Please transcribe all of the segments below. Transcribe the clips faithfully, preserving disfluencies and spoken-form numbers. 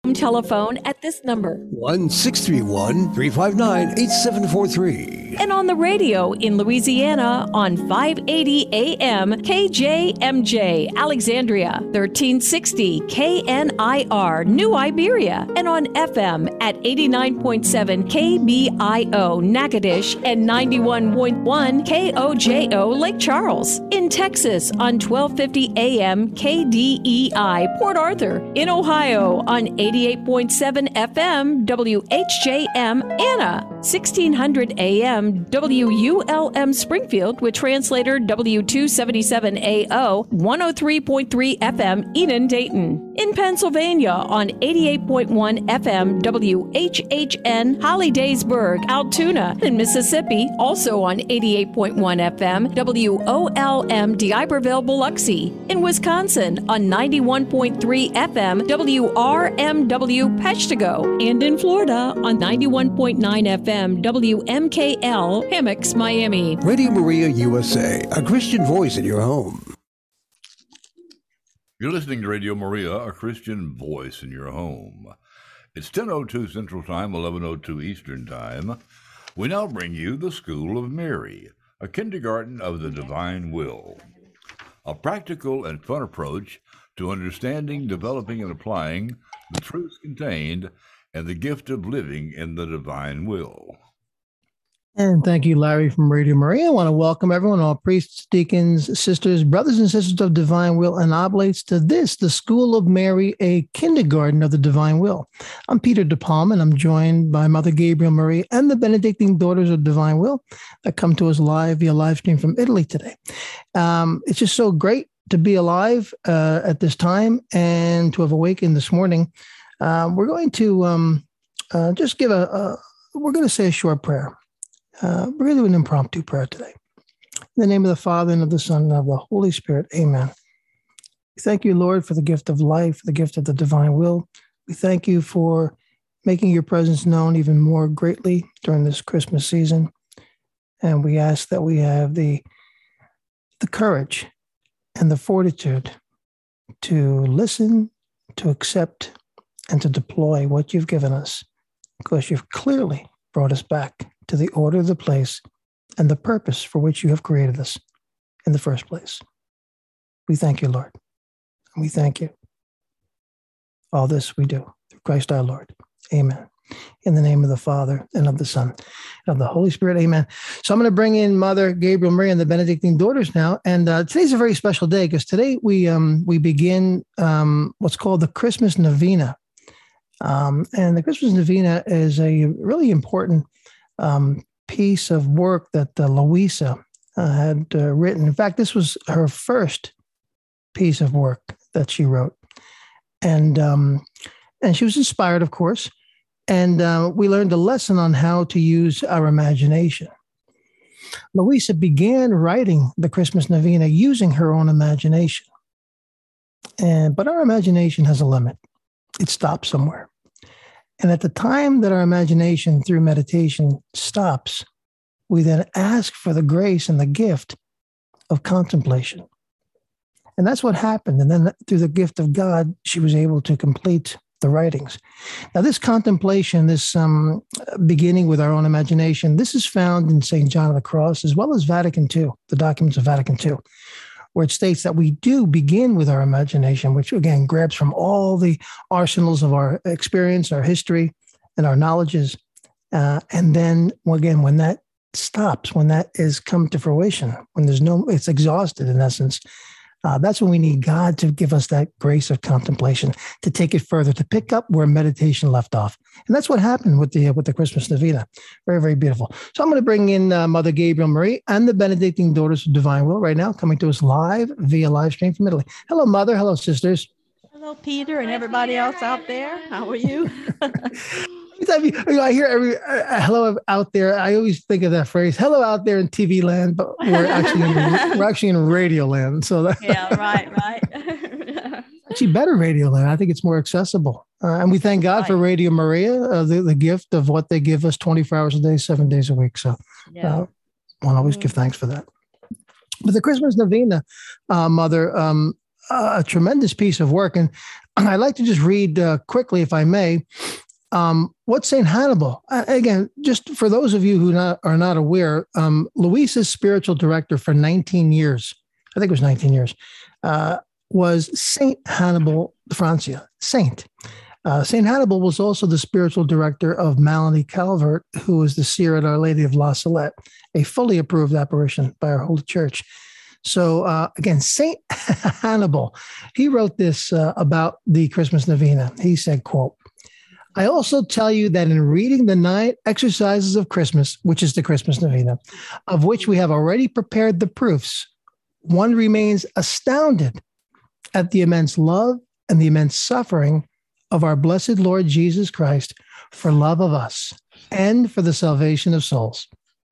Telephone at this number. one six three one, three five nine, eight seven four three. And on the radio in Louisiana on five eighty A M K J M J Alexandria, thirteen sixty K N I R New Iberia, and on F M at eighty-nine point seven K B I O Natchitoches and ninety-one point one K O J O Lake Charles. In Texas on twelve fifty A M K D E I Port Arthur. In Ohio on eighty-eight point seven F M W H J M Anna, sixteen hundred A M W U L M Springfield with translator W two seventy-seven A O, one oh three point three F M Enon Dayton. In Pennsylvania on eighty-eight point one F M W H H N Hollidaysburg, Altoona. In Mississippi, also on eighty-eight point one F M W O L M D'Iberville, Biloxi. In Wisconsin on ninety-one point three F M W R M W Peshtigo. And in Florida on ninety-one point nine F M W M K L Hammocks, Miami. Radio Maria U S A, a Christian voice in your home. You're listening to Radio Maria, a Christian voice in your home. It's ten oh two Central Time, eleven oh two Eastern Time. We now bring you the School of Mary, a kindergarten of the divine will. A practical and fun approach to understanding, developing, and applying the truths contained in the gift of living in the divine will. And thank you, Larry from Radio Maria. I want to welcome everyone, all priests, deacons, sisters, brothers and sisters of divine will and oblates to this, the School of Mary, a kindergarten of the divine will. I'm Peter DePalma, and I'm joined by Mother Gabriel Marie and the Benedictine Daughters of Divine Will that come to us live via live stream from Italy today. Um, it's just so great to be alive uh, at this time and to have awakened this morning. Uh, we're going to um, uh, just give a, a, we're going to say a short prayer. Uh, we're going to do an impromptu prayer today. In the name of the Father, and of the Son, and of the Holy Spirit, amen. We thank you, Lord, for the gift of life, the gift of the divine will. We thank you for making your presence known even more greatly during this Christmas season. And we ask that we have the, the courage and the fortitude to listen, to accept, and to deploy what you've given us, because you've clearly brought us back to the order of the place and the purpose for which you have created us in the first place. We thank you, Lord. And we thank you. All this we do through Christ our Lord. Amen. In the name of the Father, and of the Son, and of the Holy Spirit. Amen. So I'm going to bring in Mother Gabriel Marie and the Benedictine Daughters now. And uh, today's a very special day because today we um, we begin um, what's called the Christmas Novena. Um, and the Christmas Novena is a really important um, piece of work that uh, Louisa uh, had uh, written. In fact, this was her first piece of work that she wrote. And, um, and she was inspired, of course. And uh, we learned a lesson on how to use our imagination. Louisa began writing the Christmas Novena using her own imagination. And, but our imagination has a limit. It stops somewhere. And at the time that our imagination through meditation stops, we then ask for the grace and the gift of contemplation. And that's what happened. And then through the gift of God, she was able to complete the writings. Now, this contemplation, this um, beginning with our own imagination, this is found in Saint John of the Cross, as well as Vatican Two, the documents of Vatican Two, where it states that we do begin with our imagination, which again grabs from all the arsenals of our experience, our history, and our knowledges. Uh, and then again, when that stops, when that is come to fruition, when there's no, it's exhausted in essence, uh, that's when we need God to give us that grace of contemplation, to take it further, to pick up where meditation left off. And that's what happened with the with the Christmas Novena. Very, very beautiful. So I'm going to bring in uh, Mother Gabriel Marie and the Benedictine Daughters of Divine Will right now, coming to us live via live stream from Italy. Hello, Mother. Hello, sisters. Hello, Peter, and everybody else out there. How are you? Every time you, I hear every uh, hello out there, I always think of that phrase, hello out there in T V land, but we're actually in, we're actually in radio land. So that, yeah, right, right. Actually better radio land. I think it's more accessible. Uh, and we thank God right. for Radio Maria, uh, the, the gift of what they give us twenty-four hours a day, seven days a week. So yeah. uh, I'll always mm-hmm. give thanks for that. But the Christmas Novena, uh, Mother, um, uh, a tremendous piece of work. And I'd like to just read uh, quickly, if I may, um, what Saint Hannibal, uh, again, just for those of you who not, are not aware, um, Luisa's spiritual director for nineteen years, I think it was nineteen years, uh, was Saint Hannibal Francia, Saint. Uh, Saint Hannibal was also the spiritual director of Melanie Calvert, who was the seer at Our Lady of La Salette, a fully approved apparition by our Holy Church. So uh, again, Saint Hannibal, he wrote this uh, about the Christmas Novena. He said, quote, I also tell you that in reading the nine exercises of Christmas, which is the Christmas Novena, of which we have already prepared the proofs, one remains astounded at the immense love and the immense suffering of our blessed Lord Jesus Christ for love of us and for the salvation of souls.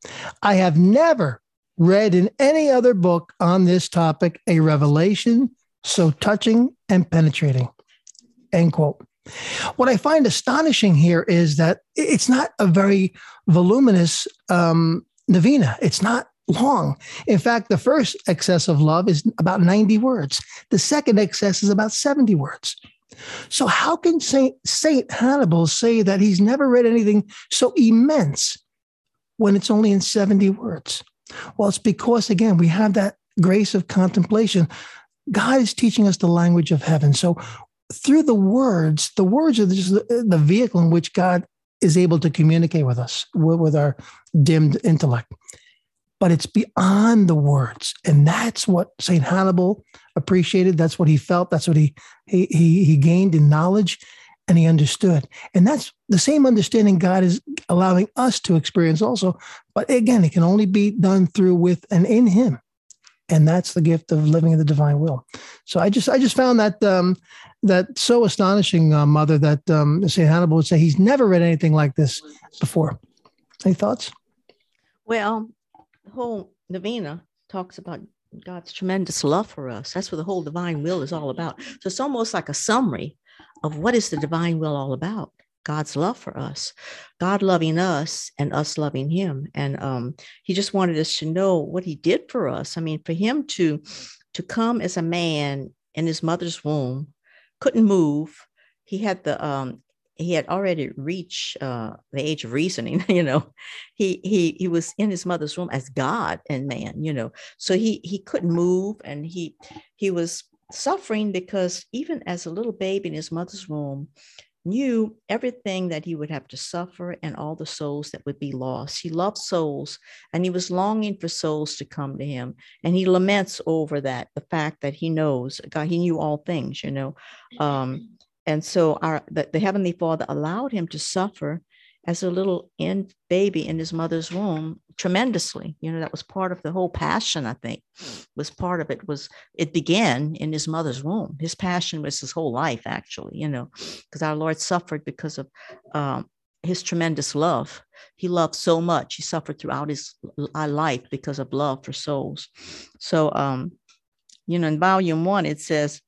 I have never read in any other book on this topic a revelation so touching and penetrating, end quote. What I find astonishing here is that it's not a very voluminous um, novena. It's not long. In fact, the first excess of love is about ninety words. The second excess is about seventy words. So how can Saint, Saint Hannibal say that he's never read anything so immense when it's only in seventy words? Well, it's because, again, we have that grace of contemplation. God is teaching us the language of heaven. So through the words, the words are just the, the vehicle in which God is able to communicate with us, with, with our dimmed intellect. But it's beyond the words. And that's what Saint Hannibal appreciated. That's what he felt. That's what he, he, he, he gained in knowledge, and he understood. And that's the same understanding God is allowing us to experience also. But again, it can only be done through, with, and in him. And that's the gift of living in the divine will. So I just I just found that um, that so astonishing, uh, Mother, that um, Saint Hannibal would say he's never read anything like this before. Any thoughts? Well, the whole novena talks about God's tremendous love for us. That's what the whole divine will is all about. So it's almost like a summary of what is the divine will all about. God's love for us, God loving us and us loving him. And um, he just wanted us to know what he did for us. I mean, for him to, to come as a man in his mother's womb, couldn't move. He had the, um, he had already reached uh, the age of reasoning, you know, he, he, he was in his mother's womb as God and man, you know, so he, he couldn't move, and he, he was suffering because even as a little baby in his mother's womb, knew everything that he would have to suffer and all the souls that would be lost. He loved souls, and he was longing for souls to come to him. And he laments over that, the fact that he knows God, he knew all things, you know. Um, and so our the, the Heavenly Father allowed him to suffer as a little in baby in his mother's womb tremendously. You know, that was part of the whole passion, I think, was part of it was it began in his mother's womb. His passion was his whole life, actually, you know, because our Lord suffered because of um, his tremendous love. He loved so much. He suffered throughout his life because of love for souls. So, um, you know, in volume one, it says,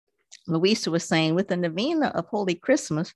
Louisa was saying, with the novena of Holy Christmas,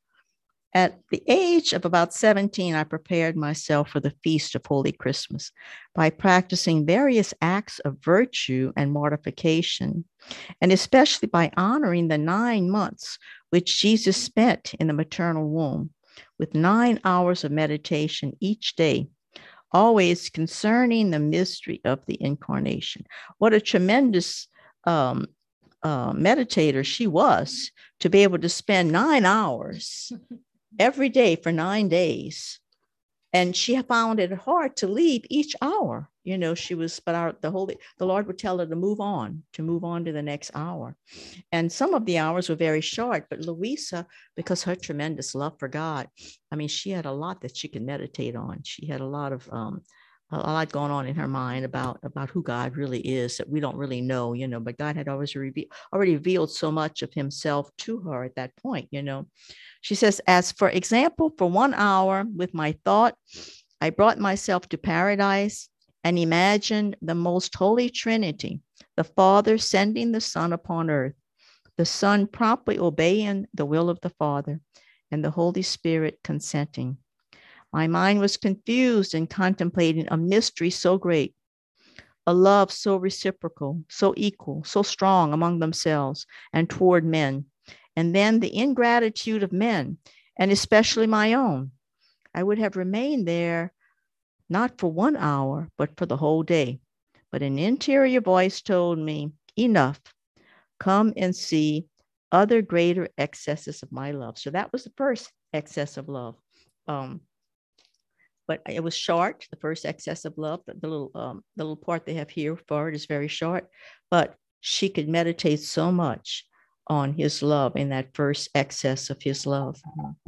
at the age of about seventeen, I prepared myself for the feast of Holy Christmas by practicing various acts of virtue and mortification, and especially by honoring the nine months which Jesus spent in the maternal womb, with nine hours of meditation each day, always concerning the mystery of the incarnation. What a tremendous um, uh, meditator she was, to be able to spend nine hours every day for nine days. And she found it hard to leave each hour. You know, she was, but our, the Holy, the Lord would tell her to move on, to move on to the next hour. And some of the hours were very short, but Louisa, because her tremendous love for God, I mean, she had a lot that she could meditate on. She had a lot of, um, a lot going on in her mind about, about who God really is that we don't really know, you know, but God had always revealed, already revealed so much of himself to her at that point, you know. She says, as for example, for one hour with my thought, I brought myself to paradise and imagined the most holy Trinity, the Father sending the Son upon earth, the Son promptly obeying the will of the Father, and the Holy Spirit consenting. My mind was confused in contemplating a mystery so great, a love so reciprocal, so equal, so strong among themselves and toward men, and then the ingratitude of men, and especially my own. I would have remained there not for one hour, but for the whole day. But an interior voice told me, enough, come and see other greater excesses of my love. So that was the first excess of love. Um, but it was short, the first excess of love. The, the little um, the little part they have here for it is very short, but she could meditate so much on his love in that first excess of his love.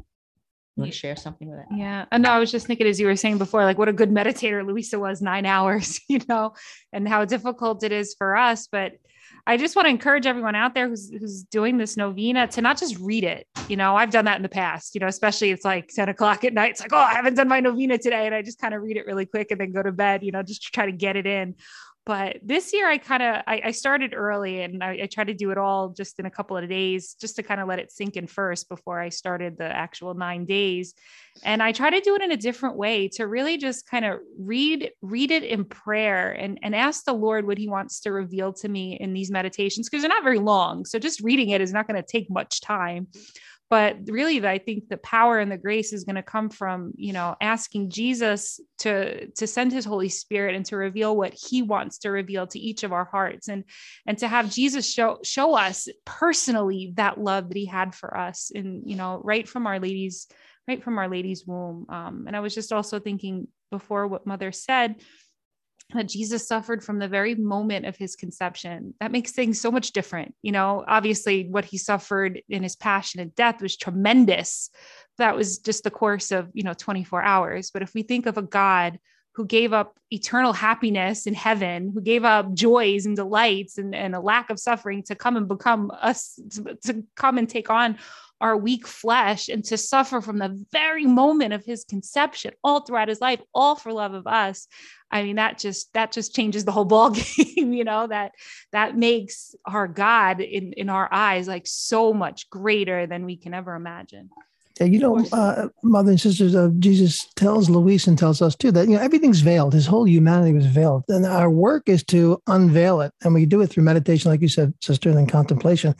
You want to share something with that? Yeah. And no, I was just thinking, as you were saying before, like what a good meditator Louisa was, nine hours, you know, and how difficult it is for us. But I just want to encourage everyone out there who's, who's doing this novena to not just read it. You know, I've done that in the past, you know, especially it's like ten o'clock at night. It's like, oh, I haven't done my novena today. And I just kind of read it really quick and then go to bed, you know, just to try to get it in. But this year I kind of, I, I started early and I, I tried to do it all just in a couple of days, just to kind of let it sink in first before I started the actual nine days. And I try to do it in a different way to really just kind of read, read it in prayer and, and ask the Lord what he wants to reveal to me in these meditations, because they're not very long. So just reading it is not going to take much time. But really, I think the power and the grace is going to come from, you know, asking Jesus to, to send his Holy Spirit and to reveal what he wants to reveal to each of our hearts, and, and to have Jesus show, show us personally that love that he had for us, and, you know, right from Our Lady's, right from Our Lady's womb. Um, and I was just also thinking before what Mother said, that Jesus suffered from the very moment of his conception. That makes things so much different. You know, obviously what he suffered in his passion and death was tremendous. That was just the course of, you know, twenty-four hours. But if we think of a God who gave up eternal happiness in heaven, who gave up joys and delights and, and a lack of suffering to come and become us, to, to come and take on our weak flesh and to suffer from the very moment of his conception, all throughout his life, all for love of us. I mean, that just, that just changes the whole ball game, you know, that, that makes our God in, in our eyes, like so much greater than we can ever imagine. Yeah, you know, uh, mother and sisters, uh, Jesus tells Luis and tells us too that, you know, everything's veiled. His whole humanity was veiled. And our work is to unveil it. And we do it through meditation, like you said, sister, and then contemplation.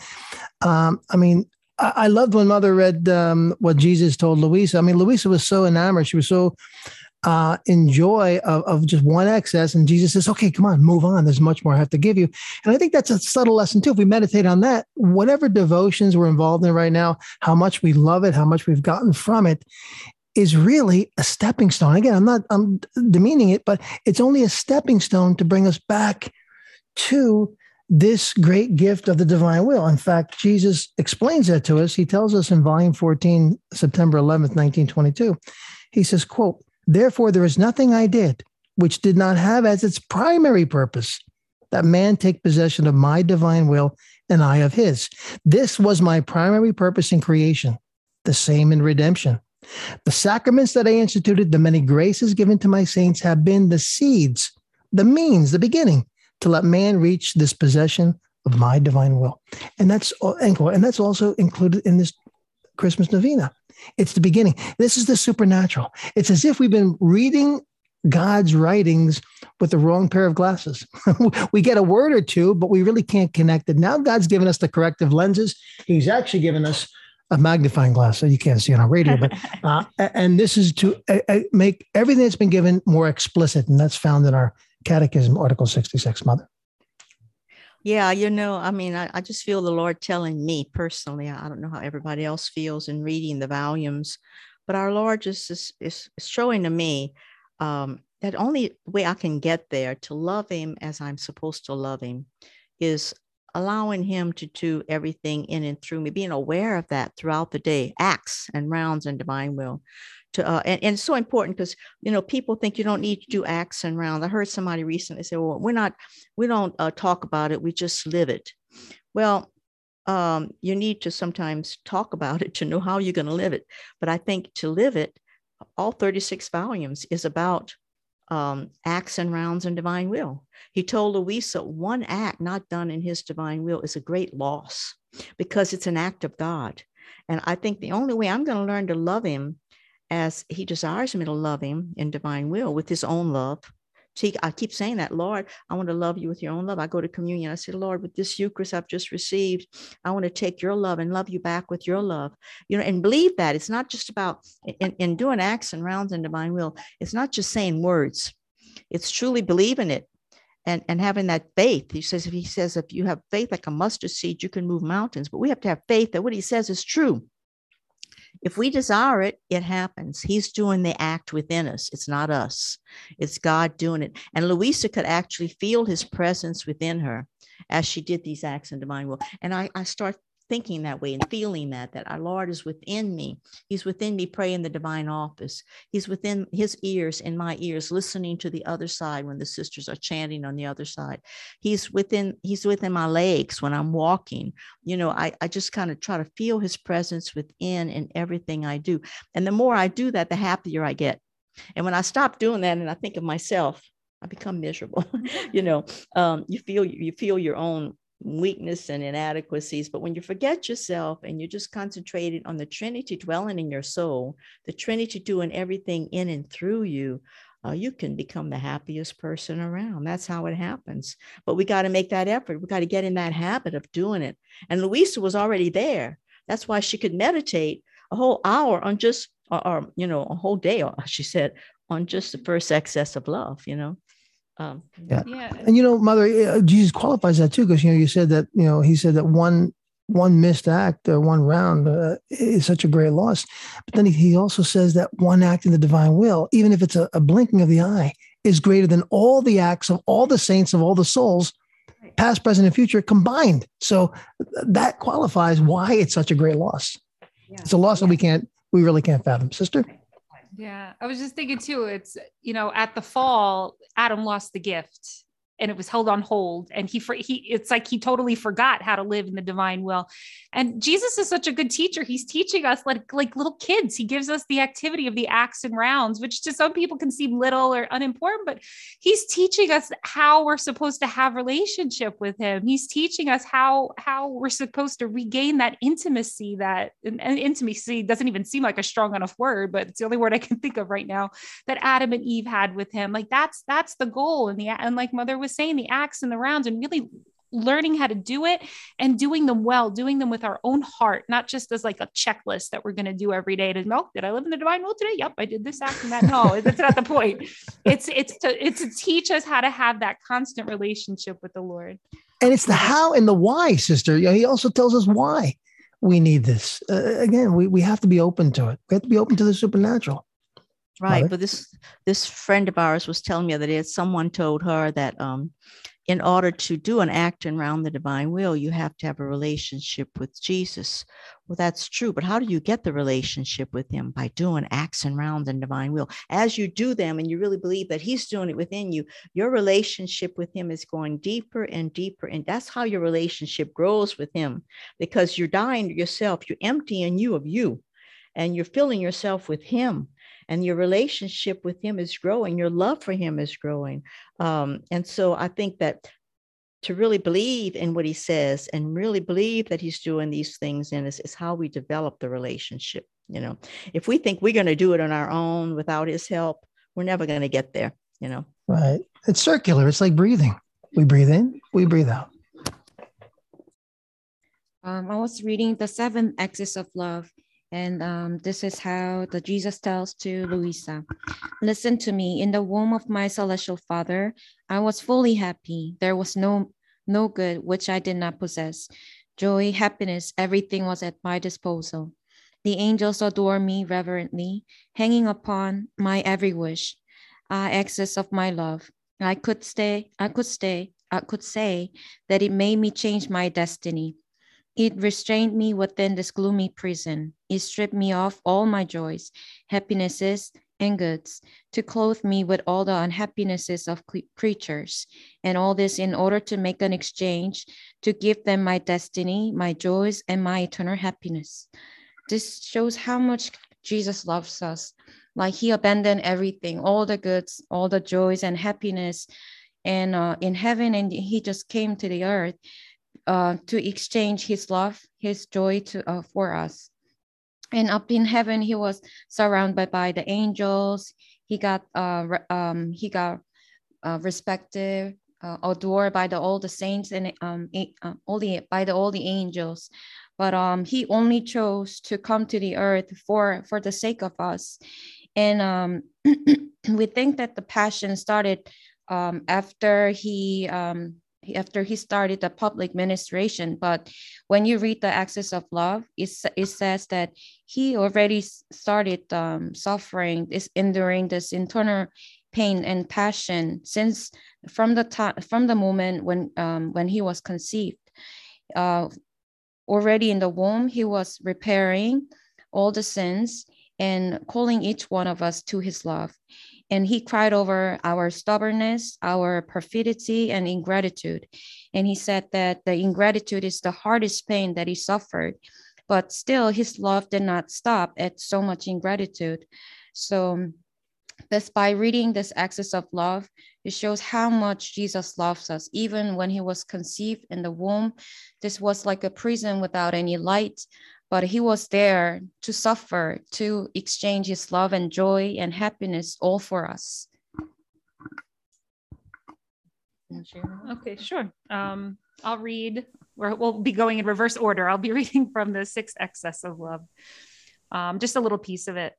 Um, I mean, I, I loved when Mother read um, what Jesus told Louisa. I mean, Louisa was so enamored. She was so uh, in joy of, of just one excess. And Jesus says, okay, come on, move on. There's much more I have to give you. And I think that's a subtle lesson too. If we meditate on that, whatever devotions we're involved in right now, how much we love it, how much we've gotten from it, is really a stepping stone. Again, I'm not, I'm demeaning it, but it's only a stepping stone to bring us back to this great gift of the divine will. In fact, Jesus explains that to us. He tells us in volume fourteen, September eleventh, nineteen twenty-two, he says, quote, therefore, there is nothing I did which did not have as its primary purpose that man take possession of my divine will and I of his. This was my primary purpose in creation, the same in redemption. The sacraments that I instituted, the many graces given to my saints have been the seeds, the means, the beginning to let man reach this possession of my divine will. And that's, and that's also included in this Christmas novena. It's the beginning. This is the supernatural. It's as if we've been reading God's writings with the wrong pair of glasses. We get a word or two, but we really can't connect it. Now God's given us the corrective lenses. He's actually given us a magnifying glass, so you can't see it on radio. But uh, and this is to uh, make everything that's been given more explicit, and that's found in our Catechism, Article sixty-six, Mother. Yeah, you know, I mean, I, I just feel the Lord telling me personally, I don't know how everybody else feels in reading the volumes, but our Lord just is, is showing to me um, that only way I can get there to love him as I'm supposed to love him is allowing him to do everything in and through me, being aware of that throughout the day, acts and rounds and divine will. To, uh, and, and it's so important because, you know, people think you don't need to do acts and rounds. I heard somebody recently say, well, we're not, we don't uh, talk about it. We just live it. Well, um, you need to sometimes talk about it to know how you're going to live it. But I think to live it, all thirty-six volumes is about um, acts and rounds and divine will. He told Louisa, one act not done in his divine will is a great loss because it's an act of God. And I think the only way I'm going to learn to love him as he desires me to love him in divine will with his own love, See, I keep saying that, Lord, I want to love you with your own love. I go to communion. I say, Lord, with this Eucharist I've just received, I want to take your love and love you back with your love, you know, and believe that it's not just about in, in doing acts and rounds in divine will. It's not just saying words. It's truly believing it and, and having that faith. He says, if he says, if you have faith like a mustard seed, you can move mountains, but we have to have faith that what he says is true. If we desire it, it happens. He's doing the act within us. It's not us. It's God doing it. And Louisa could actually feel his presence within her as she did these acts in divine will. And I, I start thinking that way and feeling that, that our Lord is within me. He's within me praying the divine office. He's within his ears and my ears, listening to the other side when the sisters are chanting on the other side. He's within, he's within my legs when I'm walking. You know, I, I just kind of try to feel his presence within in everything I do. And the more I do that, the happier I get. And when I stop doing that and I think of myself, I become miserable. You know, um, you feel, you feel your own weakness and inadequacies. But when you forget yourself and you're just concentrated on the Trinity dwelling in your soul, the Trinity doing everything in and through you, uh, you can become the happiest person around. That's how it happens. But we got to make that effort. We got to get in that habit of doing it. And Louisa was already there. That's why she could meditate a whole hour on just, or, or you know, a whole day, or she said, on just the first excess of love, you know. Um, yeah. Yeah. And, you know, Mother, uh, Jesus qualifies that too, because, you know, you said that, you know, he said that one, one missed act or one round uh, is such a great loss. But then he, he also says that one act in the divine will, even if it's a, a blinking of the eye, is greater than all the acts of all the saints of all the souls, past, present, and future combined. So that qualifies why it's such a great loss. Yeah. It's a loss Yeah. that we can't, we really can't fathom. Sister? Yeah, I was just thinking too, it's, you know, at the fall, Adam lost the gift and it was held on hold. And he, he, it's like he totally forgot how to live in the divine will. And Jesus is such a good teacher. He's teaching us like, like little kids. He gives us the activity of the acts and rounds, which to some people can seem little or unimportant, but he's teaching us how we're supposed to have relationship with him. He's teaching us how, how we're supposed to regain that intimacy, that and, and intimacy doesn't even seem like a strong enough word, but it's the only word I can think of right now, that Adam and Eve had with him. Like that's, that's the goal. And the, and like Mother was saying, the acts and the rounds, and really learning how to do it and doing them well, doing them with our own heart, not just as like a checklist that we're going to do every day to know, did I live in the divine will today? Yep, I did this act and that. No, that's not the point. It's, it's to, it's to teach us how to have that constant relationship with the Lord. And it's the how and the why, sister. You know, he also tells us why we need this. Uh, again, we, we have to be open to it. We have to be open to the supernatural. Right. Mother? But this, this friend of ours was telling me the other day, someone told her that, um, in order to do an act around the divine will, you have to have a relationship with Jesus. Well, that's true. But how do you get the relationship with him? By doing acts and rounds in divine will. As you do them and you really believe that he's doing it within you, your relationship with him is going deeper and deeper. And that's how your relationship grows with him, because you're dying to yourself. You're emptying you of you, and you're filling yourself with him. And your relationship with him is growing. Your love for him is growing. Um, and so I think that to really believe in what he says and really believe that he's doing these things in us is how we develop the relationship. You know, if we think we're going to do it on our own without his help, we're never going to get there, you know. Right. It's circular. It's like breathing. We breathe in, we breathe out. Um, I was reading the seven axis of love. And um, this is how the Jesus tells to Louisa. Listen to me. In the womb of my celestial Father, I was fully happy. There was no, no good which I did not possess. Joy, happiness, everything was at my disposal. The angels adore me reverently, hanging upon my every wish. Ah, excess of my love. I could stay, I could stay, I could say that it made me change my destiny. It restrained me within this gloomy prison. It stripped me of all my joys, happinesses, and goods, to clothe me with all the unhappinesses of creatures, and all this in order to make an exchange, to give them my destiny, my joys, and my eternal happiness. This shows how much Jesus loves us. Like he abandoned everything, all the goods, all the joys and happiness, and uh, in heaven, and he just came to the earth. Uh, to exchange his love, his joy to uh, for us. And up in heaven, he was surrounded by, by the angels. He got uh, um, he got uh, respected, uh, adored by the all the saints and um, a- uh, all the by the all the angels. But um, he only chose to come to the earth for for the sake of us. And um, we think that the passion started um, after he um, after he started the public ministration. But when you read the Access of Love, it, it says that he already started um, suffering, is enduring this internal pain and passion since from the time from the moment when um, when he was conceived. Uh, already in the womb, he was repairing all the sins and calling each one of us to his love. And he cried over our stubbornness, our perfidy, and ingratitude. And he said that the ingratitude is the hardest pain that he suffered. But still, his love did not stop at so much ingratitude. So that's by reading this Access of Love, it shows how much Jesus loves us. Even when he was conceived in the womb, this was like a prison without any light, but he was there to suffer, to exchange his love and joy and happiness all for us. Okay, sure. Um, I'll read, or we'll be going in reverse order. I'll be reading from the Sixth Excess of Love, um, just a little piece of it.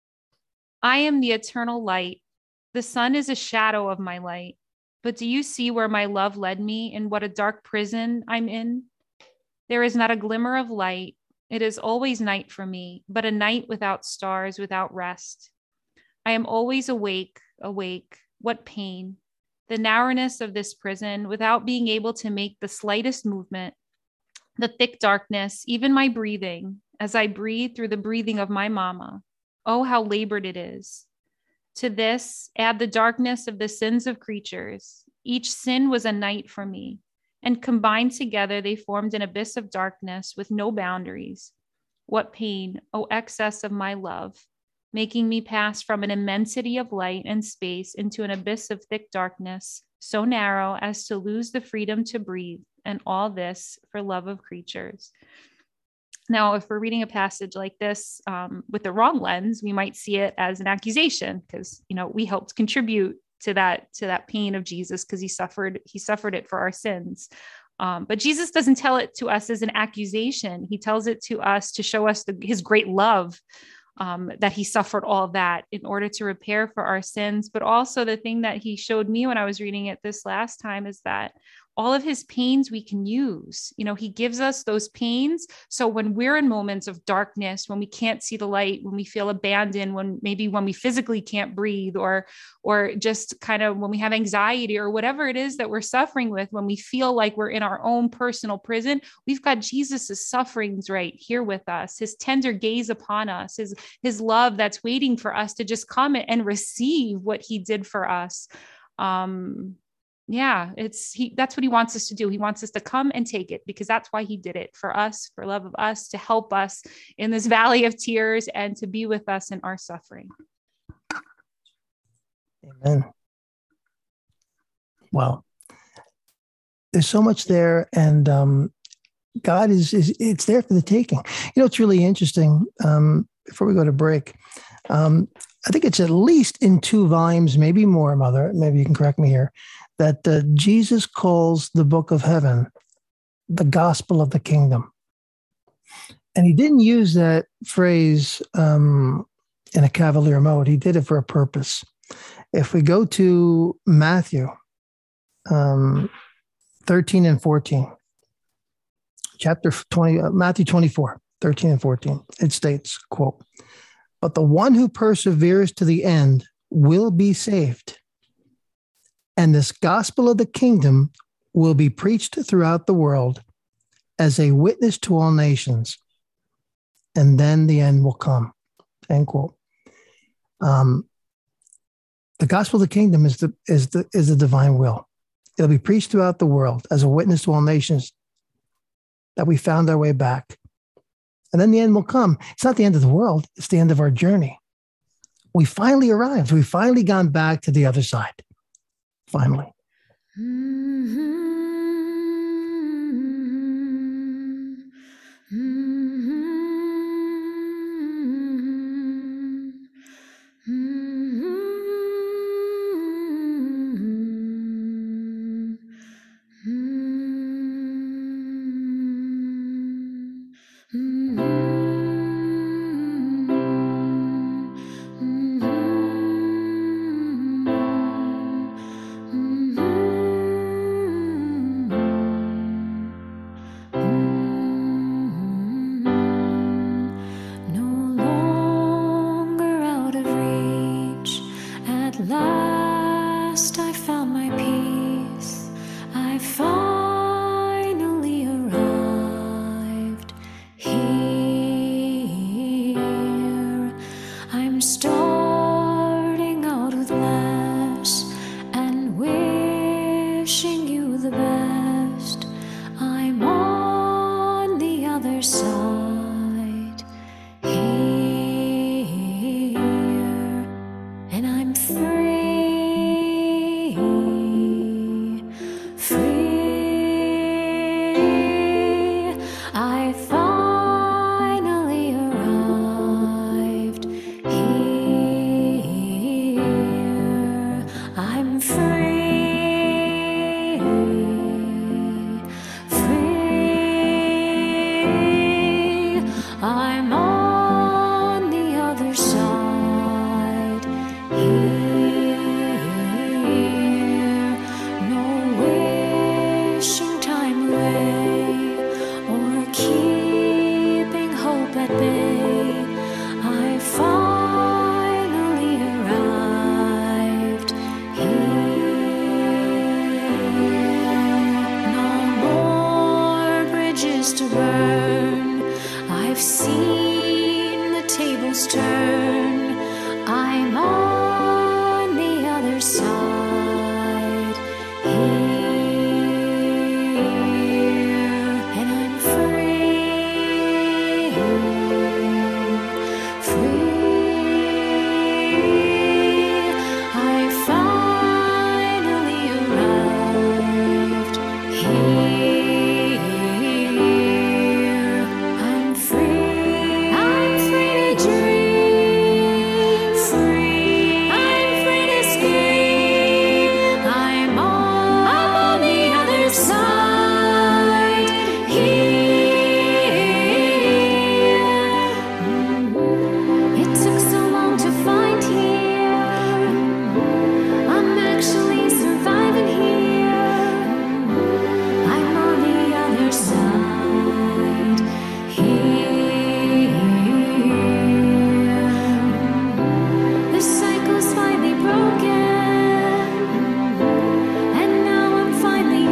I am the eternal light. The sun is a shadow of my light. But do you see where my love led me and what a dark prison I'm in? There is not a glimmer of light. It is always night for me, but a night without stars, without rest. I am always awake, awake. What pain. The narrowness of this prison without being able to make the slightest movement. The thick darkness, even my breathing, as I breathe through the breathing of my mama. Oh, how labored it is. To this, add the darkness of the sins of creatures. Each sin was a night for me, and combined together, they formed an abyss of darkness with no boundaries. What pain, oh, excess of my love, making me pass from an immensity of light and space into an abyss of thick darkness, so narrow as to lose the freedom to breathe, and all this for love of creatures. Now, if we're reading a passage like this um, with the wrong lens, we might see it as an accusation because, you know, we helped contribute to that, to that pain of Jesus because he suffered, he suffered it for our sins. Um, but Jesus doesn't tell it to us as an accusation. He tells it to us to show us the, his great love, um, that he suffered all that in order to repair for our sins. But also the thing that he showed me when I was reading it this last time is that all of his pains we can use. You know, he gives us those pains. So when we're in moments of darkness, when we can't see the light, when we feel abandoned, when maybe when we physically can't breathe, or, or just kind of when we have anxiety or whatever it is that we're suffering with, when we feel like we're in our own personal prison, we've got Jesus's sufferings right here with us, his tender gaze upon us, his, his love that's waiting for us to just come and receive what he did for us. Um, Yeah, it's he. That's what he wants us to do. He wants us to come and take it because that's why he did it for us, for love of us, to help us in this valley of tears and to be with us in our suffering. Amen. Wow. There's so much there, and um, God is, is, it's there for the taking. You know, it's really interesting. Um, before we go to break, um, I think it's at least in two volumes, maybe more, Mother, maybe you can correct me here, that uh, Jesus calls the book of heaven the gospel of the kingdom. And he didn't use that phrase um, in a cavalier mode. He did it for a purpose. If we go to Matthew um, thirteen and fourteen, chapter twenty, uh, Matthew twenty-four, thirteen and fourteen, it states, quote, "But the one who perseveres to the end will be saved. And this gospel of the kingdom will be preached throughout the world as a witness to all nations. And then the end will come." End quote. Um, the gospel of the kingdom is the is the is the divine will. It'll be preached throughout the world as a witness to all nations that we found our way back. And then the end will come. It's not the end of the world. It's the end of our journey. We finally arrived. We've finally gone back to the other side. Finally. Mm-hmm. Mm-hmm. Mm-hmm. I'm starting out with less and wishing you the best. I'm on the other side here, and I'm free, free. I finally arrived here. I'm free, free. I'm on the other side here. No wishing time away or keeping hope at bay. I finally arrived here. No more bridges to burn. I've seen the tables turn. I'm on the other side here, and I'm free, free. I finally arrived here. I'm free, I'm free to dream, free, I'm free to scream. I'm on, I'm on the other side here. It took so long to find here. I'm actually surviving here. I'm on the other side here. The cycle's finally broken, and now I'm finally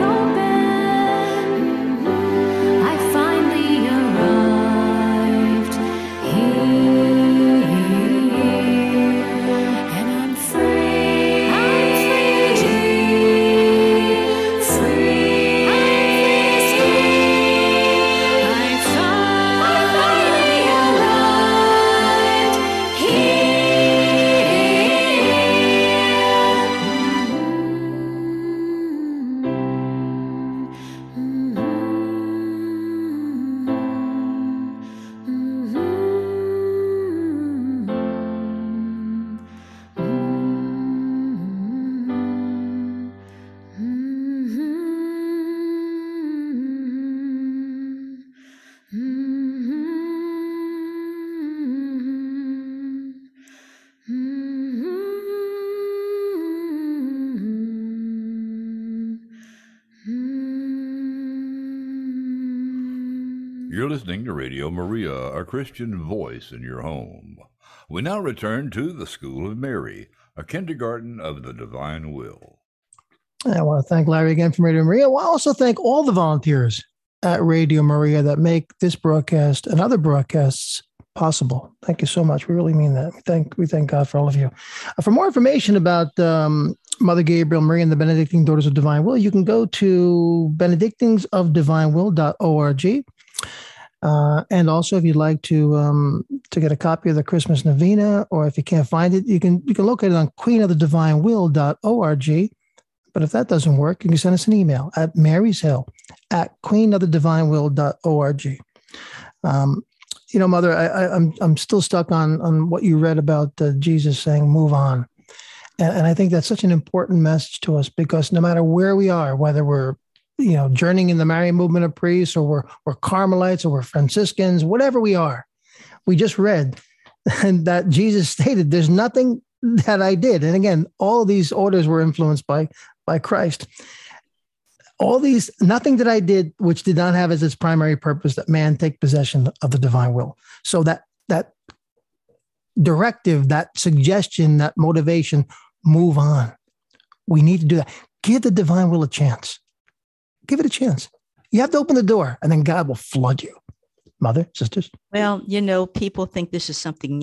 open. I finally arrived here, and I'm free. I'm free to dream, free. I'm free to scream. I finally arrived You're listening to Radio Maria, a Christian voice in your home. We now return to the School of Mary, a kindergarten of the divine will. I want to thank Larry again from Radio Maria. I want to also thank all the volunteers at Radio Maria that make this broadcast and other broadcasts possible. Thank you so much. We really mean that. We thank we thank God for all of you. Uh, for more information about um, Mother Gabriel Maria and the Benedictine Daughters of Divine Will, you can go to benedictines of divine will dot org. Uh, and also, if you'd like to um, to get a copy of the Christmas Novena, or if you can't find it, you can you can locate it on queen of the divine will dot org. But if that doesn't work, you can send us an email at maryshill at queen of the divine will dot org. Um, you know, Mother, I, I, I'm I'm still stuck on on what you read about uh, Jesus saying, "Move on," and, and I think that's such an important message to us, because no matter where we are, whether we're you know, journeying in the Marian movement of priests, or we're, we're Carmelites, or we're Franciscans, whatever we are, we just read that Jesus stated, there's nothing that I did. And again, all these orders were influenced by, by Christ. All these, nothing that I did, which did not have as its primary purpose that man take possession of the divine will. So that, that directive, that suggestion, that motivation, move on. We need to do that. Give the divine will a chance. Give it a chance. You have to open the door, and then God will flood you. Mother, sisters? Well, you know, people think this is something new.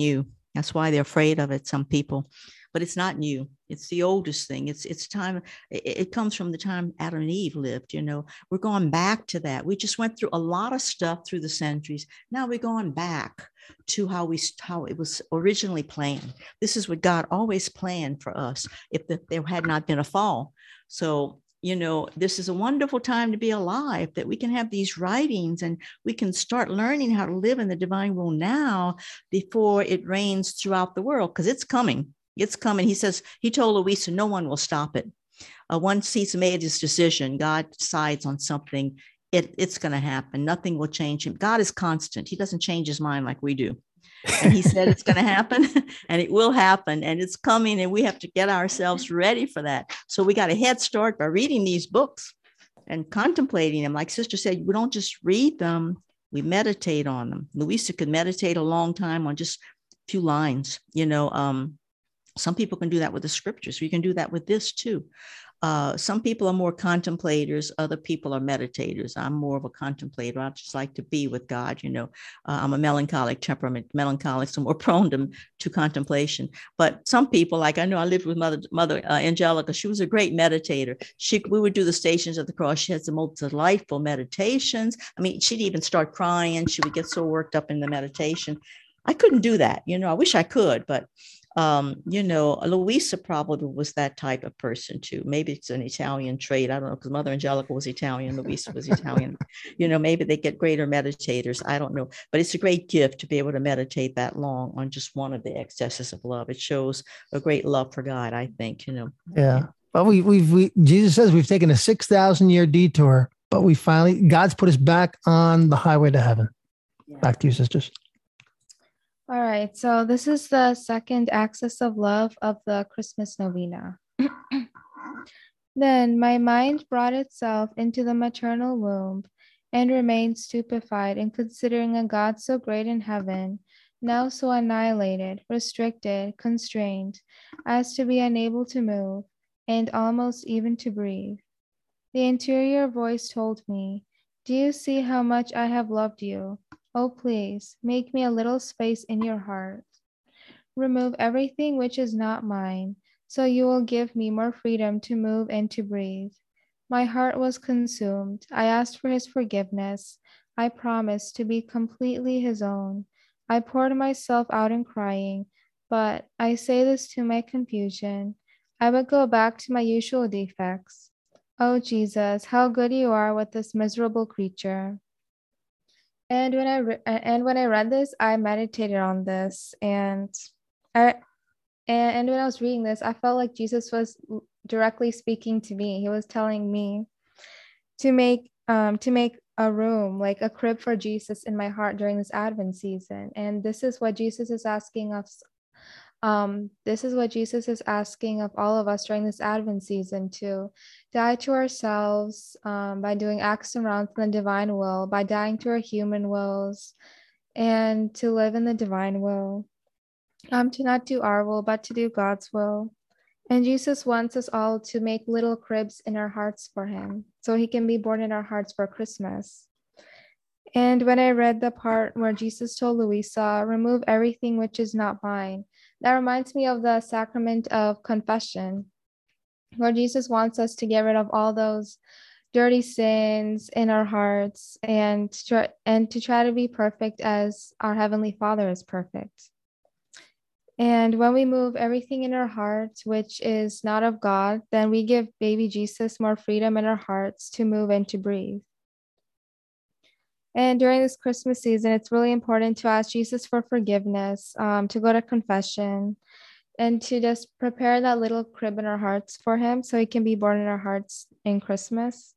That's why they're afraid of it, some people. But it's not new. It's the oldest thing. It's it's time. It, it comes from the time Adam and Eve lived. You know, we're going back to that. We just went through a lot of stuff through the centuries. Now we're going back to how we how it was originally planned. This is what God always planned for us. If the, there had not been a fall, so you know, this is a wonderful time to be alive. That we can have these writings and we can start learning how to live in the divine will now before it reigns throughout the world, because it's coming. It's coming. He says, he told Louisa, no one will stop it. Uh, once he's made his decision, God decides on something, it, it's going to happen. Nothing will change him. God is constant. He doesn't change his mind like we do. And he said it's going to happen, and it will happen, and it's coming, and we have to get ourselves ready for that. So we got a head start by reading these books and contemplating them. Like Sister said, we don't just read them, we meditate on them. Louisa could meditate a long time on just a few lines, you know. um, Some people can do that with the scriptures. You can do that with this too. Uh, some people are more contemplators. Other people are meditators. I'm more of a contemplator. I just like to be with God. You know, uh, I'm a melancholic temperament. Melancholics are more prone to, to contemplation. But some people, like I know I lived with Mother Mother uh, Angelica. She was a great meditator. She we would do the Stations of the Cross. She had the most delightful meditations. I mean, she'd even start crying. She would get so worked up in the meditation. I couldn't do that. You know, I wish I could, but Um, you know, Louisa probably was that type of person too. Maybe it's an Italian trait. I don't know, because Mother Angelica was Italian, Louisa was Italian. You know, maybe they get greater meditators. I don't know. But it's a great gift to be able to meditate that long on just one of the excesses of love. It shows a great love for God, I think, you know. Yeah. Well, we, we've, we, Jesus says we've taken a six thousand year detour, but we finally, God's put us back on the highway to heaven. Yeah. Back to you, sisters. All right, so this is the second axis of love of the Christmas novena. Then my mind brought itself into the maternal womb and remained stupefied in considering a God so great in heaven, now so annihilated, restricted, constrained, as to be unable to move, and almost even to breathe. The interior voice told me, "Do you see how much I have loved you? Oh, please, make me a little space in your heart. Remove everything which is not mine, so you will give me more freedom to move and to breathe." My heart was consumed. I asked for his forgiveness. I promised to be completely his own. I poured myself out in crying, but I say this to my confusion. I would go back to my usual defects. Oh, Jesus, how good you are with this miserable creature. And when I re- and when I read this, I meditated on this, and I and, and when I was reading this, I felt like Jesus was directly speaking to me. He was telling me to make um to make a room, like a crib for Jesus in my heart during this Advent season. And this is what Jesus is asking us. Um, this is what Jesus is asking of all of us during this Advent season, to die to ourselves um, by doing acts around the divine will, by dying to our human wills, and to live in the divine will. Um, to not do our will, but to do God's will. And Jesus wants us all to make little cribs in our hearts for him, so he can be born in our hearts for Christmas. And when I read the part where Jesus told Louisa, "Remove everything which is not mine," that reminds me of the sacrament of confession, where Jesus wants us to get rid of all those dirty sins in our hearts and try, and to try to be perfect as our Heavenly Father is perfect. And when we move everything in our hearts, which is not of God, then we give baby Jesus more freedom in our hearts to move and to breathe. And during this Christmas season, it's really important to ask Jesus for forgiveness, um, to go to confession, and to just prepare that little crib in our hearts for him so he can be born in our hearts in Christmas.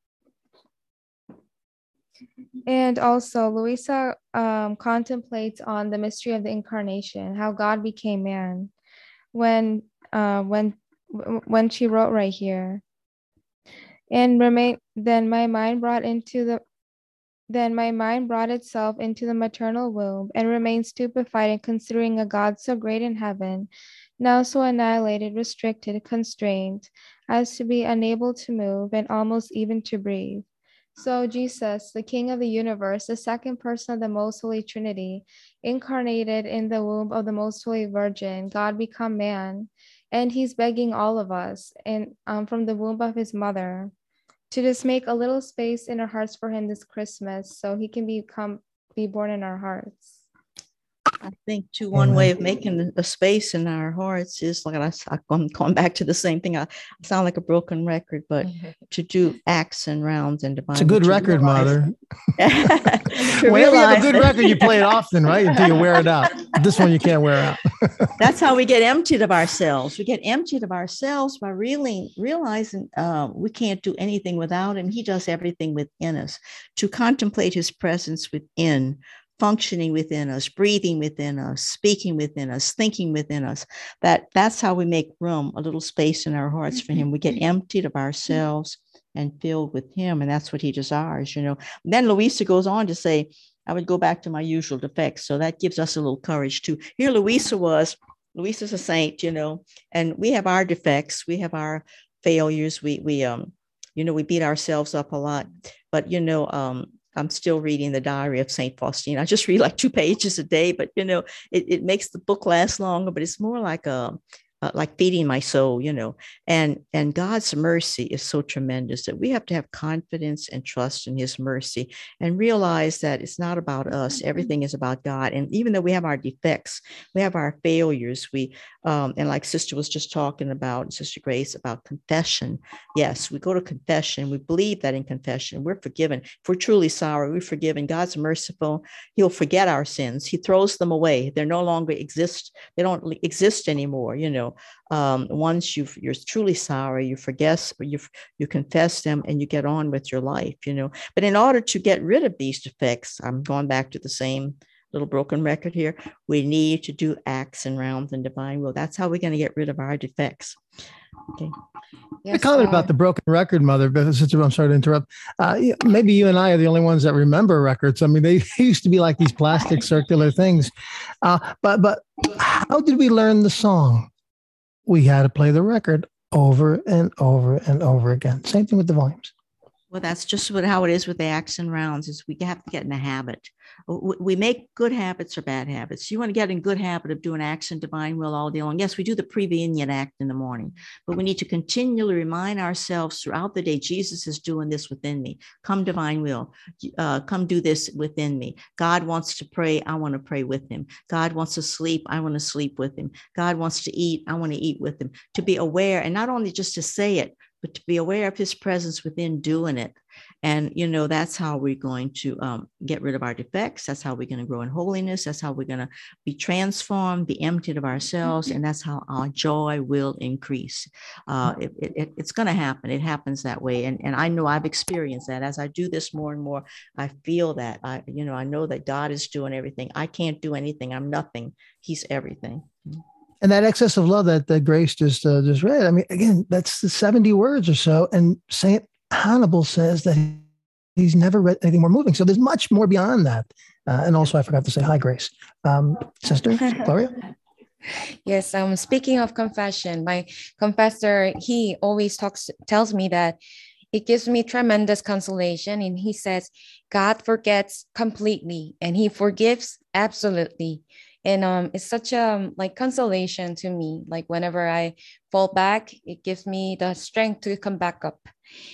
And also, Louisa um, contemplates on the mystery of the incarnation, how God became man, when uh, when when she wrote right here. And remain. Then my mind brought into the Then my mind brought itself into the maternal womb and remained stupefied in considering a God so great in heaven, now so annihilated, restricted, constrained, as to be unable to move and almost even to breathe. So Jesus, the King of the universe, the second person of the Most Holy Trinity, incarnated in the womb of the Most Holy Virgin, God become man, and he's begging all of us and um, from the womb of his mother to just make a little space in our hearts for him this Christmas so he can become be born in our hearts. I think too, one way of making a space in our hearts is like I, I'm going back to the same thing. I sound like a broken record, but to do acts and rounds and divine. It's a good record, Mother. To Whenever you have a good realize- record, you play it often, right? Until you wear it out. This one you can't wear out. That's how we get emptied of ourselves. We get emptied of ourselves by really realizing uh, we can't do anything without him. He does everything within us. To contemplate his presence within, functioning within us, breathing within us, speaking within us, thinking within us, that that's how we make room, a little space in our hearts for him. We get emptied of ourselves and filled with him. And that's what he desires, you know. And then Louisa goes on to say, I would go back to my usual defects. So that gives us a little courage too. Here Louisa was, Louisa's a saint, you know, and we have our defects. We have our failures. We, we, um, you know, we beat ourselves up a lot, but, you know, um, I'm still reading the diary of Saint Faustina. I just read like two pages a day, but, you know, it, it makes the book last longer, but it's more like a, uh, like feeding my soul, you know, and, and God's mercy is so tremendous that we have to have confidence and trust in his mercy and realize that it's not about us. Everything is about God. And even though we have our defects, we have our failures, we, um, and like Sister was just talking about, Sister Grace, about confession. Yes, we go to confession. We believe that in confession, we're forgiven. If we're truly sorry, we're forgiven. God's merciful. He'll forget our sins. He throws them away. They're no longer exist. They don't exist anymore, you know. Um, once you've, you're truly sorry, you forget, you you confess them, and you get on with your life, you know. But in order to get rid of these defects, I'm going back to the same little broken record here. We need to do acts and rounds and divine will. That's how we're going to get rid of our defects. Okay. A comment about the broken record, Mother. But since I'm sorry to interrupt, uh, maybe you and I are the only ones that remember records. I mean, they used to be like these plastic circular things. Uh, but but how did we learn the song? We had to play the record over and over and over again. Same thing with the volumes. Well, that's just what how it is with the acts and rounds, is we have to get in a habit. We make good habits or bad habits. You want to get in good habit of doing acts and divine will all day long. Yes, we do the prevenient act in the morning, but we need to continually remind ourselves throughout the day, Jesus is doing this within me. Come divine will, uh, come do this within me. God wants to pray. I want to pray with him. God wants to sleep. I want to sleep with him. God wants to eat. I want to eat with him. To be aware, and not only just to say it, but to be aware of his presence within doing it. And, you know, that's how we're going to um, get rid of our defects. That's how we're going to grow in holiness. That's how we're going to be transformed, be emptied of ourselves. And that's how our joy will increase. Uh, it, it, it's going to happen. It happens that way. And, and I know I've experienced that. As I do this more and more, I feel that, I, you know, I know that God is doing everything. I can't do anything. I'm nothing. He's everything. And that excess of love that, that Grace just uh, just read, I mean, again, that's the seventy words or so. And Saint Hannibal says that he's never read anything more moving. So there's much more beyond that. Uh, and also, I forgot to say hi, Grace. Um, Sister Gloria? Yes, um, speaking of confession, my confessor, he always talks, tells me that it gives me tremendous consolation. And he says, God forgets completely and he forgives absolutely. And um, it's such a like consolation to me. Like whenever I fall back, it gives me the strength to come back up.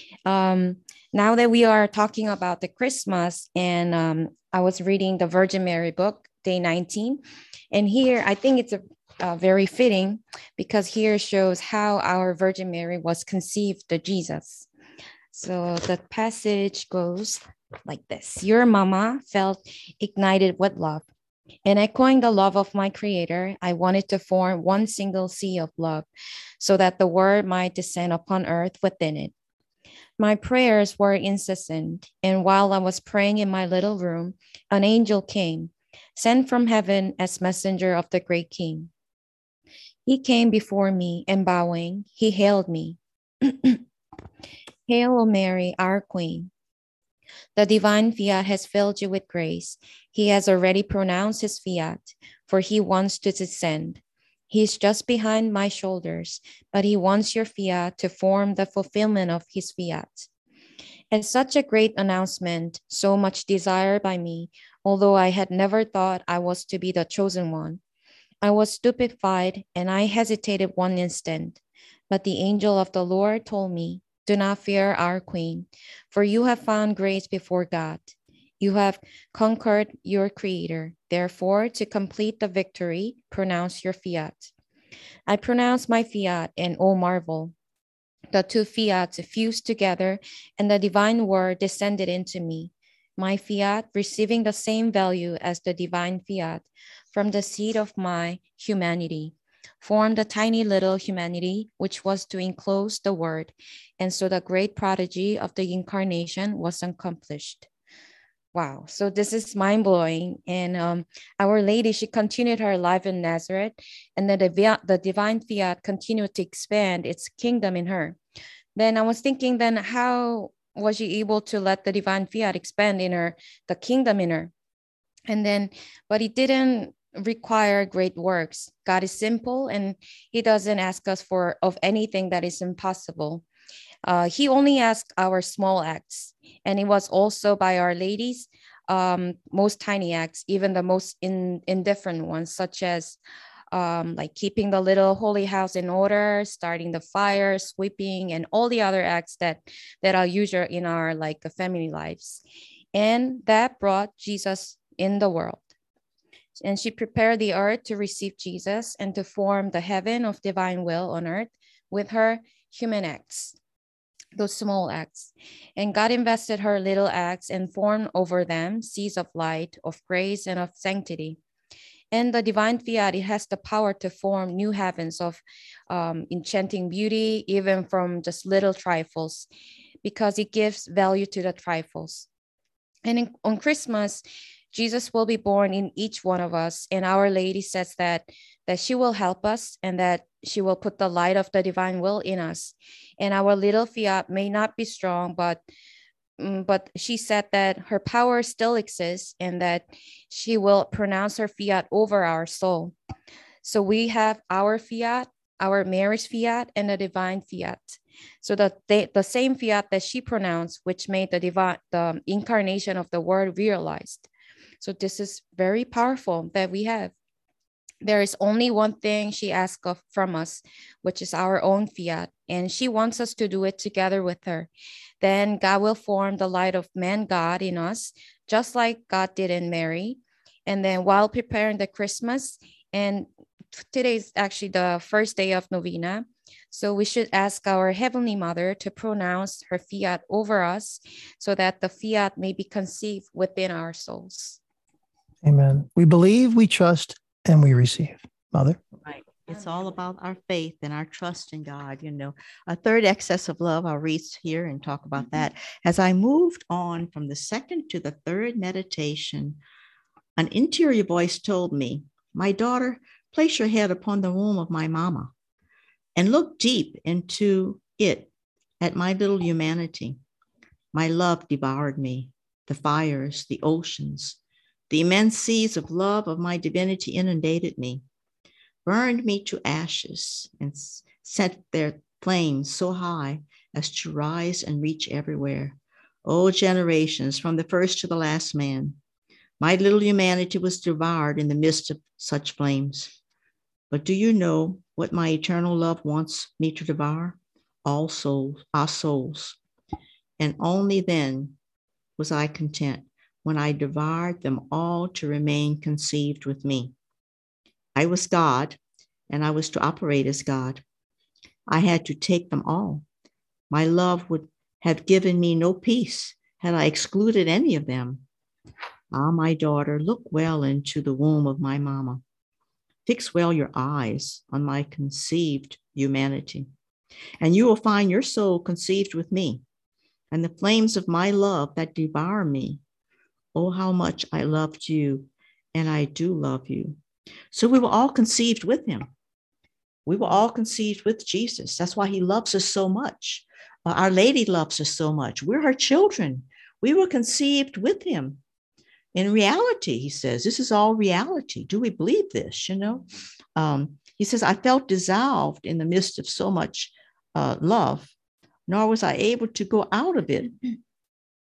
Um, now that we are talking about the Christmas, and um, I was reading the Virgin Mary book, day nineteen. And here, I think it's a, uh, very fitting because here shows how our Virgin Mary was conceived to Jesus. So the passage goes like this. Your mama felt ignited with love. And echoing the love of my creator, I wanted to form one single sea of love so that the word might descend upon earth within it. My prayers were incessant, and while I was praying in my little room, an angel came, sent from heaven as messenger of the great king. He came before me, and bowing, he hailed me. Hail, O Mary, our queen. The divine fiat has filled you with grace. He has already pronounced his fiat, for he wants to descend. He's just behind my shoulders, but he wants your fiat to form the fulfillment of his fiat. And such a great announcement, so much desired by me, although I had never thought I was to be the chosen one. I was stupefied, and I hesitated one instant. But the angel of the Lord told me, "Do not fear, our queen, for you have found grace before God. You have conquered your creator. Therefore, to complete the victory, pronounce your fiat." I pronounced my fiat, and oh marvel, the two fiats fused together, and the divine word descended into me. My fiat, receiving the same value as the divine fiat from the seed of my humanity, formed a tiny little humanity which was to enclose the word, and so the great prodigy of the incarnation was accomplished. Wow, so this is mind blowing. And um, Our Lady, she continued her life in Nazareth, and the, divi- the divine fiat continued to expand its kingdom in her. Then I was thinking, then how was she able to let the divine fiat expand in her, the kingdom in her? And then, but it didn't require great works. God is simple, and He doesn't ask us for of anything that is impossible. Uh, he only asked our small acts, and it was also by Our Lady's um, most tiny acts, even the most in, indifferent ones, such as um, like keeping the little holy house in order, starting the fire, sweeping, and all the other acts that that are usual in our like family lives, and that brought Jesus in the world. And she prepared the earth to receive Jesus and to form the heaven of divine will on earth with her human acts, those small acts. And God invested her little acts and formed over them seeds of light, of grace, and of sanctity. And the divine fiat, it has the power to form new heavens of um, enchanting beauty, even from just little trifles, because it gives value to the trifles. And in, on Christmas, Jesus will be born in each one of us. And Our Lady says that, that she will help us, and that she will put the light of the divine will in us. And our little fiat may not be strong, but but she said that her power still exists, and that she will pronounce her fiat over our soul. So we have our fiat, our Mary's fiat, and the divine fiat. So the, the, the same fiat that she pronounced, which made the divine, the incarnation of the word realized. So this is very powerful that we have. There is only one thing she asks of from us, which is our own fiat, and she wants us to do it together with her. Then God will form the light of man God in us, just like God did in Mary. And then while preparing the Christmas, and today is actually the first day of novena, so we should ask our Heavenly Mother to pronounce her fiat over us, so that the fiat may be conceived within our souls. Amen. We believe, we trust, and we receive. Mother? Right. It's all about our faith and our trust in God. You know, a third excess of love, I'll read here and talk about that. As I moved on from the second to the third meditation, an interior voice told me, "My daughter, place your head upon the womb of my mama and look deep into it at my little humanity. My love devoured me, the fires, the oceans, the immense seas of love of my divinity inundated me, burned me to ashes, and set their flames so high as to rise and reach everywhere. Oh, generations, from the first to the last man, my little humanity was devoured in the midst of such flames. But do you know what my eternal love wants me to devour? All souls, our souls. And only then was I content, when I devoured them all to remain conceived with me. I was God, and I was to operate as God. I had to take them all. My love would have given me no peace had I excluded any of them. Ah, my daughter, look well into the womb of my mama. Fix well your eyes on my conceived humanity, and you will find your soul conceived with me, and the flames of my love that devour me. Oh, how much I loved you, and I do love you." So we were all conceived with him. We were all conceived with Jesus. That's why he loves us so much. Uh, Our Lady loves us so much. We're her children. We were conceived with him. In reality, he says, this is all reality. Do we believe this? You know, um, he says, I felt dissolved in the midst of so much uh, love, nor was I able to go out of it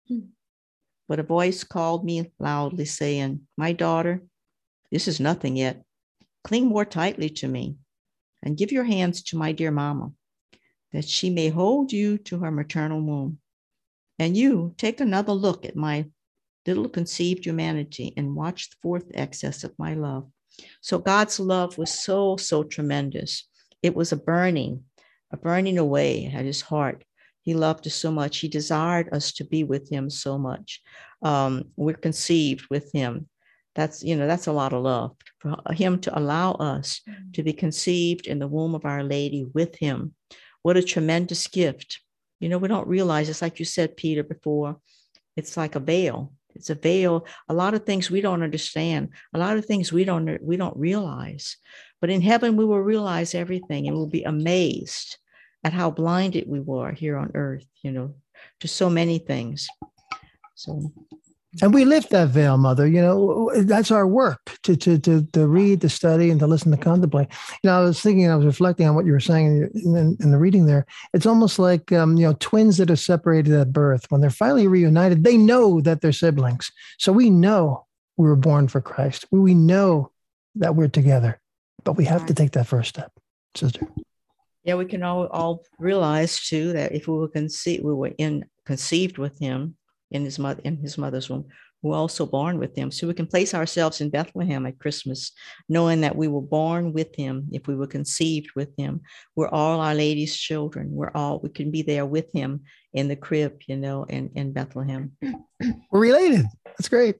But a voice called me loudly, saying, My daughter, this is nothing yet. Cling more tightly to me and give your hands to my dear mama, that she may hold you to her maternal womb. And you take another look at my little conceived humanity and watch the fourth excess of my love. So God's love was so, so tremendous. It was a burning, a burning away at his heart. He loved us so much. He desired us to be with him so much. Um, we're conceived with him. That's, you know, that's a lot of love for him to allow us to be conceived in the womb of Our Lady with him. What a tremendous gift. You know, we don't realize, it's like you said, Peter, before, it's like a veil. It's a veil. A lot of things we don't understand. A lot of things we don't, we don't realize. But in heaven, we will realize everything and we'll be amazed at how blinded we were here on earth, you know, to so many things. So, and we lift that veil, Mother. You know, that's our work, to to to to read, to study, and to listen, to contemplate. You know, I was thinking, I was reflecting on what you were saying in, in, in the reading there. It's almost like um, you know, twins that are separated at birth. When they're finally reunited, they know that they're siblings. So we know we were born for Christ. We know that we're together, but we have to take that first step, Sister. Yeah, we can all, all realize too that if we were conceived, we were in conceived with him in his mother in his mother's womb, we were also born with him. So we can place ourselves in Bethlehem at Christmas, knowing that we were born with him. If we were conceived with him, we're all Our Lady's children. We're all we can be there with him in the crib, you know, in, in Bethlehem. We're related. That's great.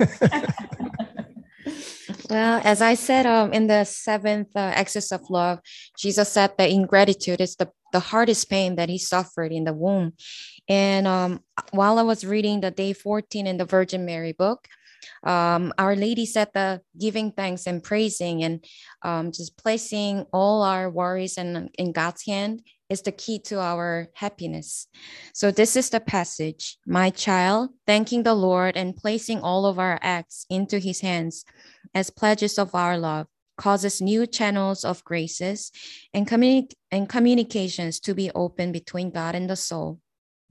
Well, as I said um, in the seventh uh, excess of love, Jesus said that ingratitude is the, the hardest pain that he suffered in the womb. And um, while I was reading the day fourteen in the Virgin Mary book, um, Our Lady said that giving thanks and praising and um, just placing all our worries in, in God's hand is the key to our happiness. So this is the passage: My child, thanking the Lord and placing all of our acts into his hands as pledges of our love causes new channels of graces and, communi- and communications to be open between God and the soul.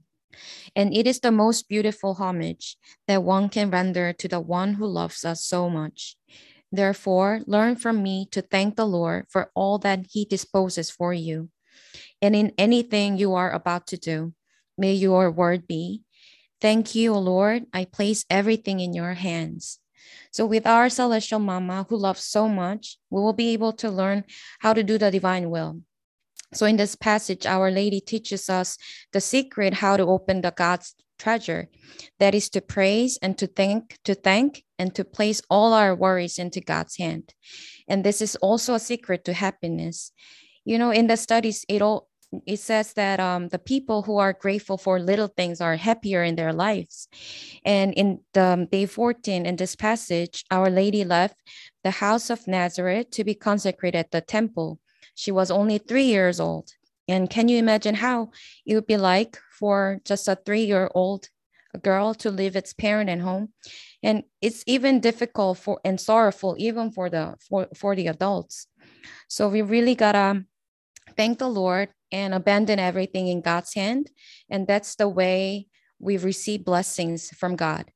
And it is the most beautiful homage that one can render to the one who loves us so much. Therefore, learn from me to thank the Lord for all that he disposes for you. And in anything you are about to do, may your word be, thank you, O Lord, I place everything in your hands. So with our celestial mama who loves so much, we will be able to learn how to do the divine will. So in this passage, Our Lady teaches us the secret how to open the God's treasure. That is to praise and to thank, to thank and to place all our worries into God's hand. And this is also a secret to happiness. You know, in the studies, it all it says that um, the people who are grateful for little things are happier in their lives. And in the um, day fourteen, in this passage, Our Lady left the house of Nazareth to be consecrated at the temple. She was only three years old. And can you imagine how it would be like for just a three-year-old girl to leave its parent and home? And it's even difficult for and sorrowful even for the for, for the adults. So we really gotta thank the Lord and abandon everything in God's hand. And that's the way we receive blessings from God.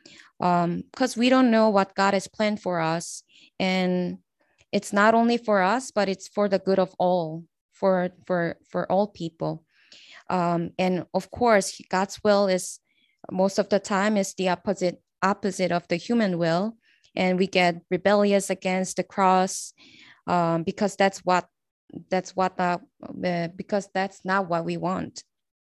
Um, because we don't know what God has planned for us. And it's not only for us, but it's for the good of all, for, for, for all people. Um, and of course, God's will is most of the time is the opposite, opposite of the human will. And we get rebellious against the cross um, because that's what That's what the, uh, because that's not what we want.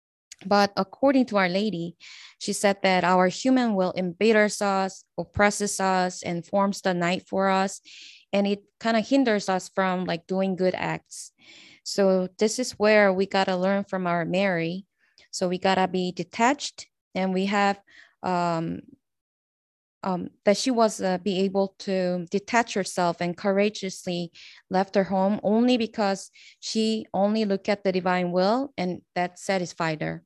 But according to Our Lady, she said that our human will embitters us, oppresses us, and forms the night for us. And it kind of hinders us from like doing good acts. So this is where we got to learn from our Mary. So we got to be detached, and we have um, um, that she was uh, be able to detach herself and courageously left her home only because she only looked at the divine will, and that satisfied her.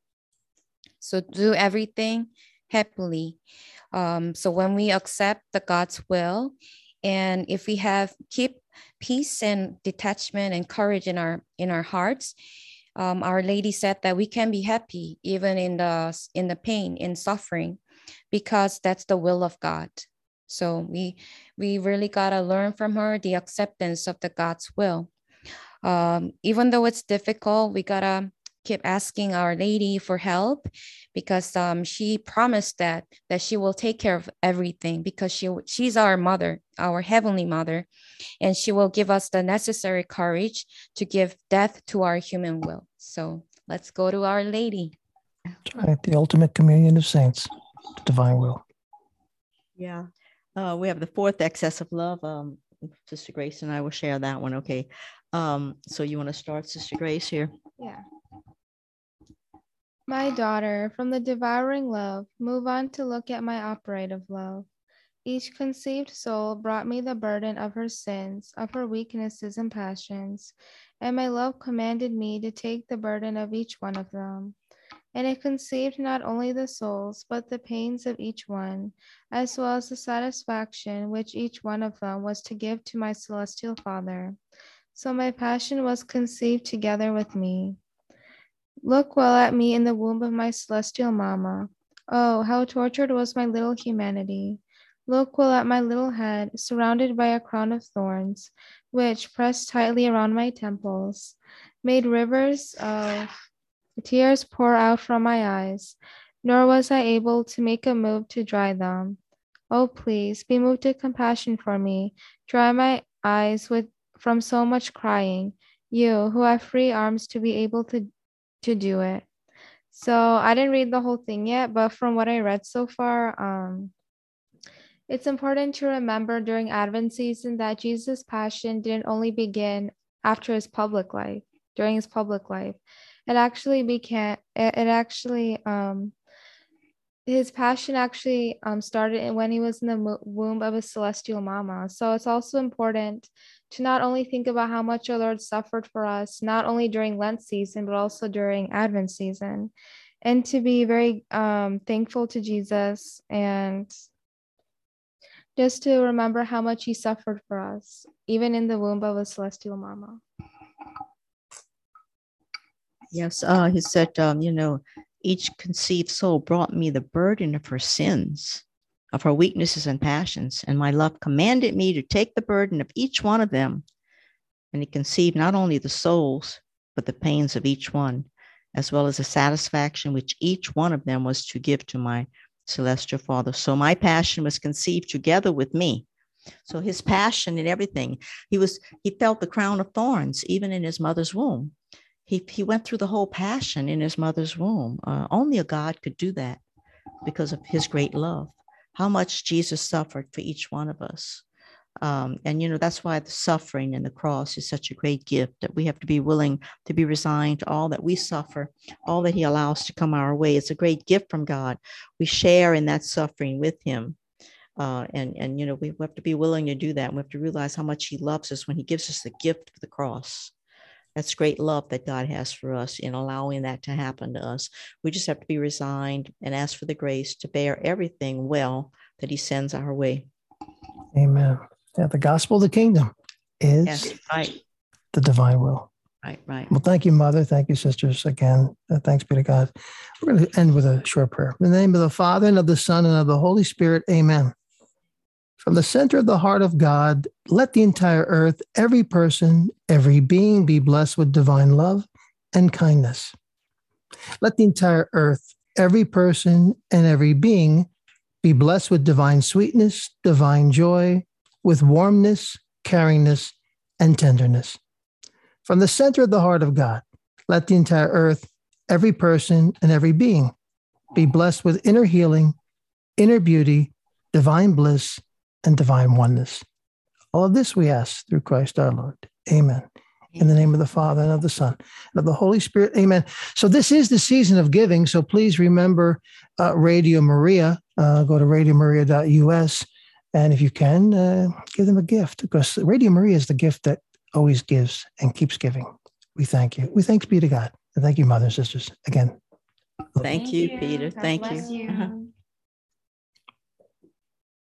So do everything happily. Um, so when we accept the God's will, and if we have keep peace and detachment and courage in our in our hearts, Um, Our Lady said that we can be happy even in the in the pain, in suffering, because that's the will of God. So we we really gotta learn from her the acceptance of the God's will. Um, even though it's difficult, we gotta keep asking Our Lady for help, because um, she promised that that she will take care of everything, because she she's our mother, our heavenly mother, and she will give us the necessary courage to give death to our human will. So let's go to Our Lady. That's right. The ultimate communion of saints, the divine will. Yeah. Uh, we have the fourth excess of love. Um, Sister Grace and I will share that one. Okay. Um, so you want to start, Sister Grace, here? Yeah. My daughter, from the devouring love, move on to look at my operative love. Each conceived soul brought me the burden of her sins, of her weaknesses and passions, and my love commanded me to take the burden of each one of them. And it conceived not only the souls, but the pains of each one, as well as the satisfaction which each one of them was to give to my celestial Father. So my passion was conceived together with me. Look well at me in the womb of my celestial Mama. Oh, how tortured was my little humanity. Look well at my little head, surrounded by a crown of thorns, which, pressed tightly around my temples, made rivers of tears pour out from my eyes, nor was I able to make a move to dry them. Oh, please, be moved to compassion for me. Dry my eyes with from so much crying, you who have free arms to be able to, to do it. So I didn't read the whole thing yet, but from what I read so far, um, it's important to remember during Advent season that Jesus' passion didn't only begin after his public life, during his public life. It actually began, it, it actually, um, his passion actually um, started when he was in the mo- womb of his celestial Mama. So it's also important to not only think about how much our Lord suffered for us, not only during Lent season, but also during Advent season, and to be very um, thankful to Jesus, and just to remember how much he suffered for us, even in the womb of a celestial Mama. Yes. Uh, he said, um, you know, each conceived soul brought me the burden of her sins, of her weaknesses and passions, and my love commanded me to take the burden of each one of them. And he conceived not only the souls, but the pains of each one, as well as the satisfaction which each one of them was to give to my celestial Father. So my passion was conceived together with me. So his passion and everything, he was, he felt the crown of thorns, even in his mother's womb. He, he went through the whole passion in his mother's womb. Uh, only a God could do that because of his great love. How much Jesus suffered for each one of us. Um, and, you know, that's why the suffering and the cross is such a great gift, that we have to be willing to be resigned to all that we suffer, all that he allows to come our way. It's a great gift from God. We share in that suffering with him. Uh, and, and, you know, we have to be willing to do that. And we have to realize how much he loves us when he gives us the gift of the cross. That's great love that God has for us in allowing that to happen to us. We just have to be resigned and ask for the grace to bear everything well that he sends our way. Amen. Yeah, the gospel of the kingdom is Yes, right. the divine will. Right, right. Well, thank you, Mother. Thank you, sisters. Again, uh, thanks be to God. We're going to end with a short prayer. In the name of the Father, and of the Son, and of the Holy Spirit, amen. From the center of the heart of God, let the entire earth, every person, every being be blessed with divine love and kindness. Let the entire earth, every person, and every being be blessed with divine sweetness, divine joy, with warmness, caringness, and tenderness. From the center of the heart of God, let the entire earth, every person, and every being be blessed with inner healing, inner beauty, divine bliss, and divine oneness. All of this we ask through Christ our Lord. Amen. In the name of the Father, and of the Son, and of the Holy Spirit. Amen. So this is the season of giving. So please remember uh, Radio Maria. Uh, go to radio maria dot u s. And if you can, uh, give them a gift, because Radio Maria is the gift that always gives and keeps giving. We thank you. We thanks be to God. And thank you, Mother and sisters. Again. Thank you, Peter. God Thank bless you. you. Uh-huh.